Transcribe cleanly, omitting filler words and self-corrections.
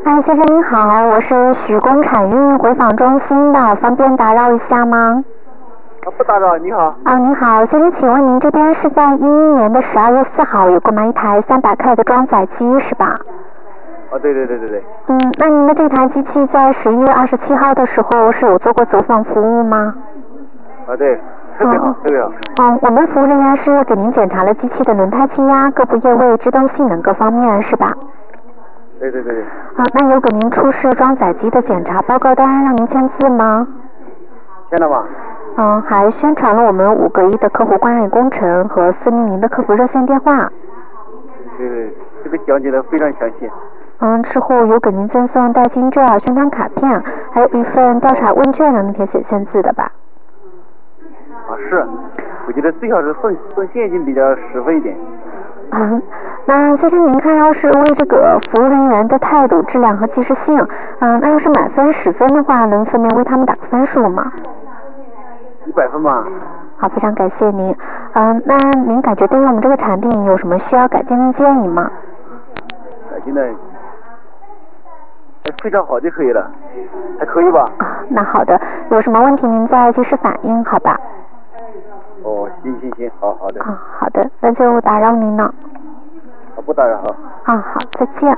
先生您好，我是许工产运回访中心的，方便打扰一下吗？ 不打扰，你好。 您好，先生，请问您这边是在2011年的12月4号有购买一台300K的装载机是吧？ 对。 那您的这台机器在11月27号的时候是有做过走访服务吗？ 对，特别好。 我们服务人员是给您检查了机器的轮胎气压、各部业位、制动性能各方面是吧？ 对。 那有给您出示装载机的检查报告单让您签字吗？ 签了吗？ 还宣传了我们5个亿的客户关爱工程和400的客服热线电话。 对，这个讲解的非常详细。 之后有给您赠送代金券、宣传卡片，还有一份调查问卷让您填写签字的吧？ 是，我觉得最好是送现金比较实惠一点。 那先生您看，要是为这个服务人员的态度、质量和及时性，那要是满分10分的话，能分别为他们打个分数吗 ？100分吧。 好，非常感谢您。那您感觉对于我们这个产品有什么需要改进的建议吗？ 改进的非常好就可以了，还可以吧？ 那好的，有什么问题您再及时反映，好吧？ 行，好的。 好的，那就打扰您了。 不打扰。 好，再见。